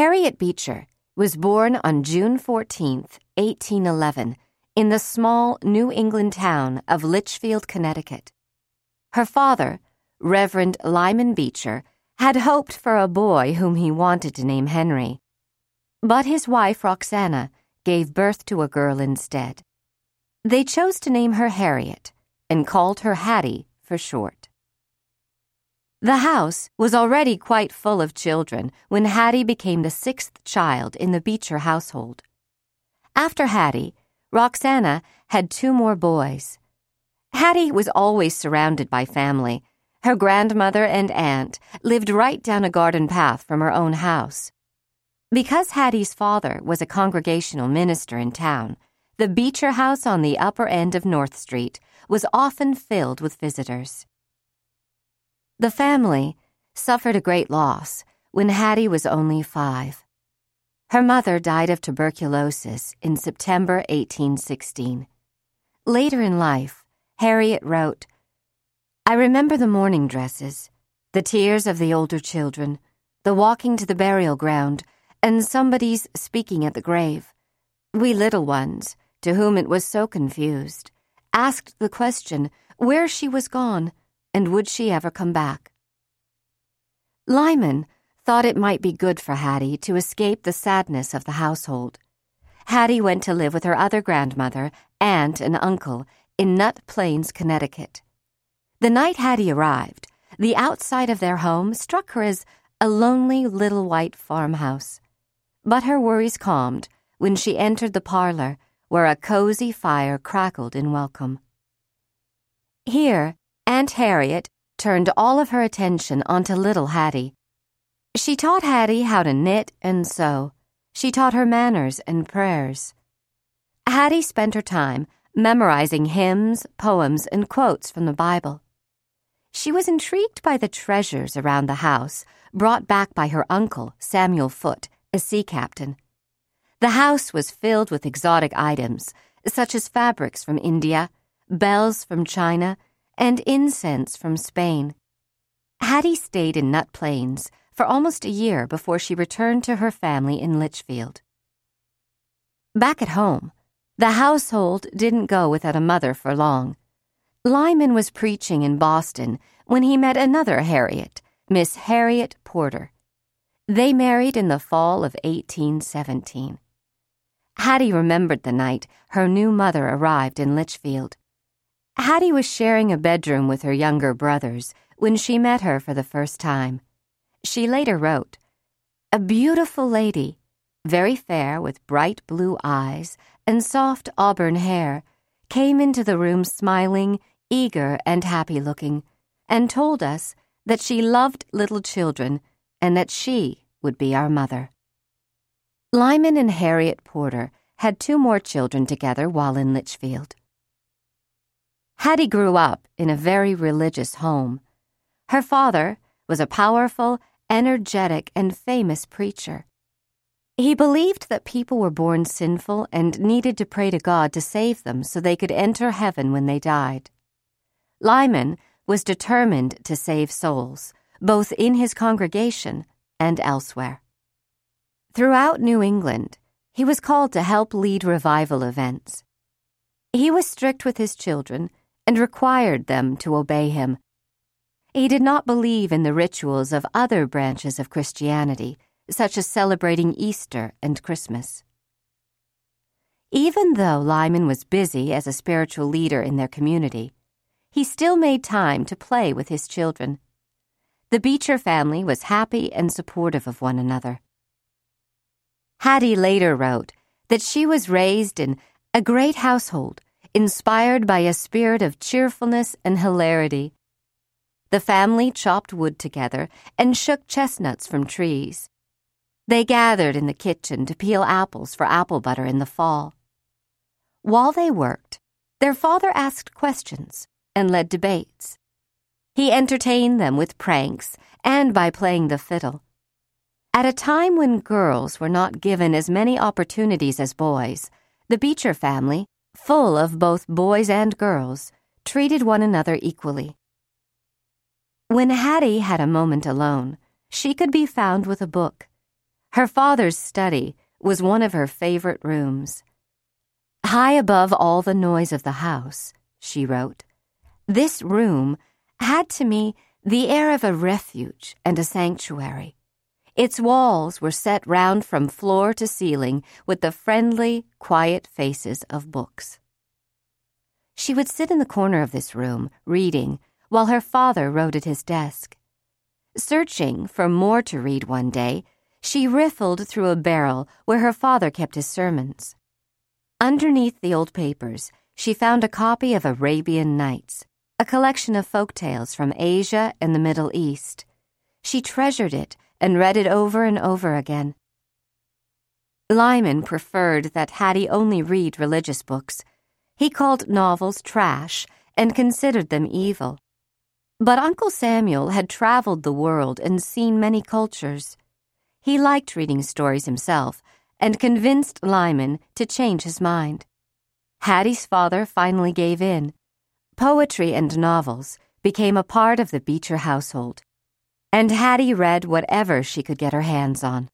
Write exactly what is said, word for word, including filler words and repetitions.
Harriet Beecher was born on June fourteenth, eighteen eleven, in the small New England town of Litchfield, Connecticut. Her father, Reverend Lyman Beecher, had hoped for a boy whom he wanted to name Henry. But his wife, Roxana, gave birth to a girl instead. They chose to name her Harriet and called her Hattie for short. The house was already quite full of children when Hattie became the sixth child in the Beecher household. After Hattie, Roxana had two more boys. Hattie was always surrounded by family. Her grandmother and aunt lived right down a garden path from her own house. Because Hattie's father was a congregational minister in town, the Beecher house on the upper end of North Street was often filled with visitors. The family suffered a great loss when Hattie was only five. Her mother died of tuberculosis in September eighteen sixteen. Later in life, Harriet wrote, "I remember the mourning dresses, the tears of the older children, the walking to the burial ground, and somebody's speaking at the grave. We little ones, to whom it was so confused, asked the question where she was gone, and would she ever come back?" Lyman thought it might be good for Hattie to escape the sadness of the household. Hattie went to live with her other grandmother, aunt, and uncle in Nut Plains, Connecticut. The night Hattie arrived, the outside of their home struck her as a lonely little white farmhouse. But her worries calmed when she entered the parlor, where a cozy fire crackled in welcome. Here, Aunt Harriet turned all of her attention onto little Hattie. She taught Hattie how to knit and sew. She taught her manners and prayers. Hattie spent her time memorizing hymns, poems, and quotes from the Bible. She was intrigued by the treasures around the house brought back by her uncle, Samuel Foote, a sea captain. The house was filled with exotic items, such as fabrics from India, bells from China, and incense from Spain. Hattie stayed in Nut Plains for almost a year before she returned to her family in Litchfield. Back at home, the household didn't go without a mother for long. Lyman was preaching in Boston when he met another Harriet, Miss Harriet Porter. They married in the fall of eighteen seventeen. Hattie remembered the night her new mother arrived in Litchfield. Hattie was sharing a bedroom with her younger brothers when she met her for the first time. She later wrote, "A beautiful lady, very fair with bright blue eyes and soft auburn hair, came into the room smiling, eager and happy-looking, and told us that she loved little children and that she would be our mother." Lyman and Harriet Porter had two more children together while in Litchfield. Hattie grew up in a very religious home. Her father was a powerful, energetic, and famous preacher. He believed that people were born sinful and needed to pray to God to save them so they could enter heaven when they died. Lyman was determined to save souls, both in his congregation and elsewhere. Throughout New England, he was called to help lead revival events. He was strict with his children and required them to obey him. He did not believe in the rituals of other branches of Christianity, such as celebrating Easter and Christmas. Even though Lyman was busy as a spiritual leader in their community, he still made time to play with his children. The Beecher family was happy and supportive of one another. Hattie later wrote that she was raised in a great household, inspired by a spirit of cheerfulness and hilarity. The family chopped wood together and shook chestnuts from trees. They gathered in the kitchen to peel apples for apple butter in the fall. While they worked, their father asked questions and led debates. He entertained them with pranks and by playing the fiddle. At a time when girls were not given as many opportunities as boys, the Beecher family, full of both boys and girls, treated one another equally. When Hattie had a moment alone, she could be found with a book. Her father's study was one of her favorite rooms. "High above all the noise of the house," she wrote, "this room had to me the air of a refuge and a sanctuary. Its walls were set round from floor to ceiling with the friendly, quiet faces of books." She would sit in the corner of this room, reading, while her father wrote at his desk. Searching for more to read one day, she riffled through a barrel where her father kept his sermons. Underneath the old papers, she found a copy of Arabian Nights, a collection of folk tales from Asia and the Middle East. She treasured it and read it over and over again. Lyman preferred that Hattie only read religious books. He called novels trash and considered them evil. But Uncle Samuel had traveled the world and seen many cultures. He liked reading stories himself and convinced Lyman to change his mind. Hattie's father finally gave in. Poetry and novels became a part of the Beecher household, and Hattie read whatever she could get her hands on.